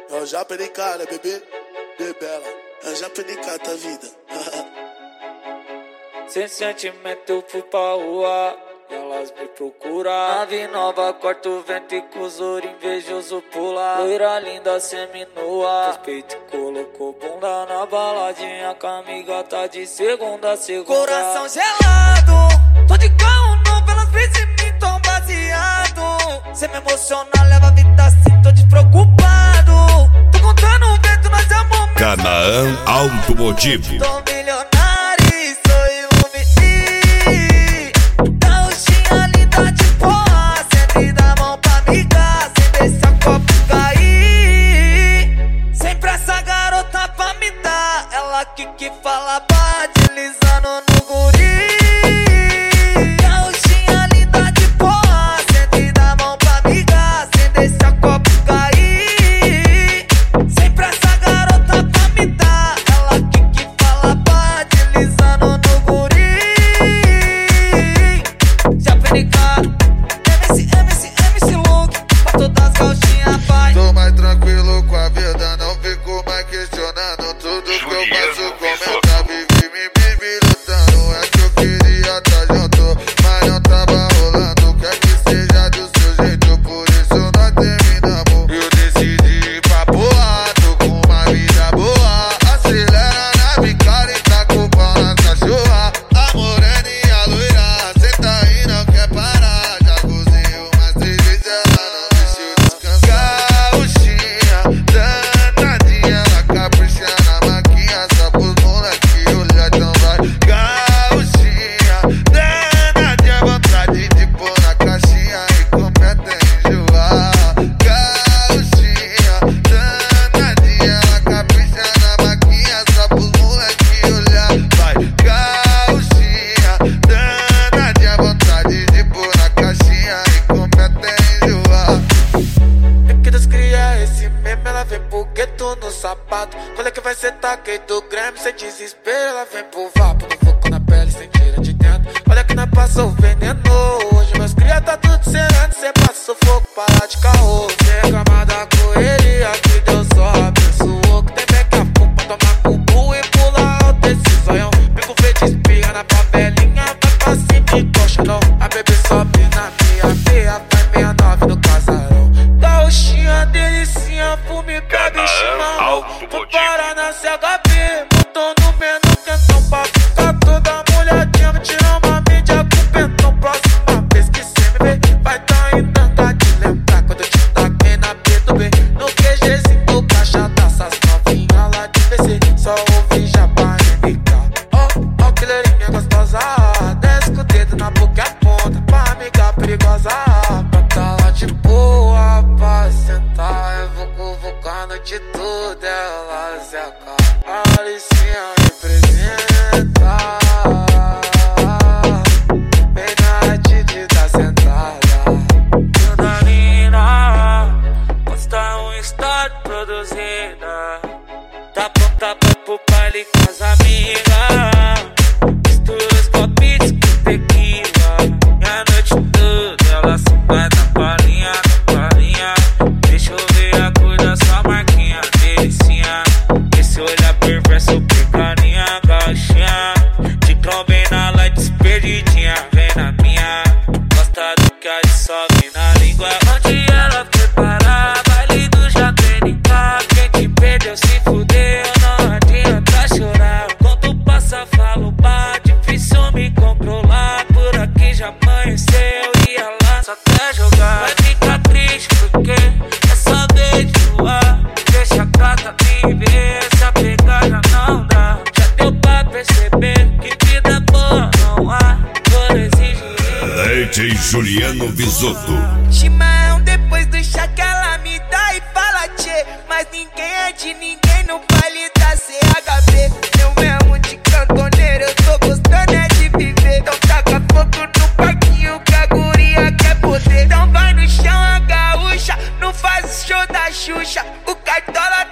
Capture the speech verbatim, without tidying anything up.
Eu já perdi cara, bebê, bebela. Eu já perdi cara da vida. Sem sentimento eu fui pra rua e elas me procuram. Nave nova, corta o vento e com os olhos invejoso pula. Loira linda, seminua, respeito e colocou bunda na baladinha. Com a amiga tá de segunda a segunda. Coração gelado, tô de carro novo, elas vezes me tão baseado. Cê me emociona, leva a vida assim, tô despreocupado. Tô contando o vento, nós é momento. Canaã Automotivo. Tô milionário e sou iluminado. Gauchinha linda de porra, sempre dá mão pra amiga, sem deixar copo cair. Sempre essa garota pra me dar, ela que que fala pá, deslizando no guri. Gauchinha linda de porra, sempre dá mão pra amiga, sem deixar copo cair. Sempre essa garota pra me dar, ela que que fala pá, deslizando no guri. Já penicado, M C, M C, M C Look, pra todas as gauchinhas, pai. Tô mais tranquilo com a vida, não fico mais questionando tudo que eu faço, comentar, vivi me bibilotando. É que eu queria tá junto, mas não tava rolando. Quer que seja do seu jeito, por isso nós terminamos. Eu decidi ir pra boa, tô com uma vida boa. Acelera na bicada e tá com o pau na cachorra. A morena e a loira, senta aí, não quer parar. Já cozinho umas três vezes, ela não deixa eu descansar. Gauchinha, danadinha, ela capricha na maquinha, só pros moleque olhar, então vai. Gauchinha, danadinha, vontade de pôr na caixinha e comer até enjoar. Gauchinha, danadinha, ela capricha na maquinha, só pros moleque olhar, vai. Gauchinha, danadinha, vontade de pôr na caixinha e comer até enjoar. É que Deus cria esse meme, ela vem pro gueto no sapato. Qual é que vai ser taquei do Grêmio, sem desespero, ela vem pro vapo, no fogo na pele, sem tira de dentro. Olha que nós passou veneno, hoje meus cria tá tudo sereno. Cê passa o fogo, para de caô, sem reclamar da correria, que Deus só abençoou. Que tem back a full pra tomar cubu e pular alto esse zoião. Bico feito espirra na favelinha, vai pra cima e coxa não. A bebê sobe na minha veia, vai meia nove no casarão. Gauchinha, delicinha, fume, bebe chimarrão. Vou parar na C H B, botou no menu quentão pra ficar toda molhadinha. Vou tirar uma mídia com pentão. Próxima vez que cê me vê, vai tá em tanta de lembrar quando eu te taquei na B do B. No Q Gzinho do caixa dessas novinhas lá de P C, só ouvi já pra M K. Ó, ó que leirinha gostosa, desce com o dedo na boca e aponta pra amiga perigosa. Pra tá lá de boa, pra sentar, eu vou convocar a noite toda, ela se acaba. A Alicinha representa, bem na atitude da sentada. Danina, posta um story produzida, tá pronta pra pro baile com as amigas. Mistura os copinhos com tequila, e a noite toda ela se vai na palhinha, na palhinha. Deixa eu ver a cor da sua marquinha, delicinha. Esse olhar perverso, picaninha, gauchinha. Te trombei na light desperdidinha, vem na minha. Gosta do que a de sobe na língua. Onde ela foi parar, baile do Japenica. Quem te perdeu se fudeu, não adianta chorar. Quando passa falo pá, difícil me controlar. Por aqui já amanheceu e ela só quer jogar. Vai ficar triste porque é só vez de voar. Deixa a gata viver, se apegar já não dá. Já deu pra perceber que vida boa não há. Por exigir D J Juliano Visoto. Chimarrão depois do chá que ela me dá e fala tchê. Mas ninguém é de ninguém no baile da C H B. Eu mesmo de cantoneiro, eu tô gostando é de viver. Então taca fogo no parquinho que a guria quer poder. Então vai no chão a gaúcha, não faz o show da Xuxa. O Cartola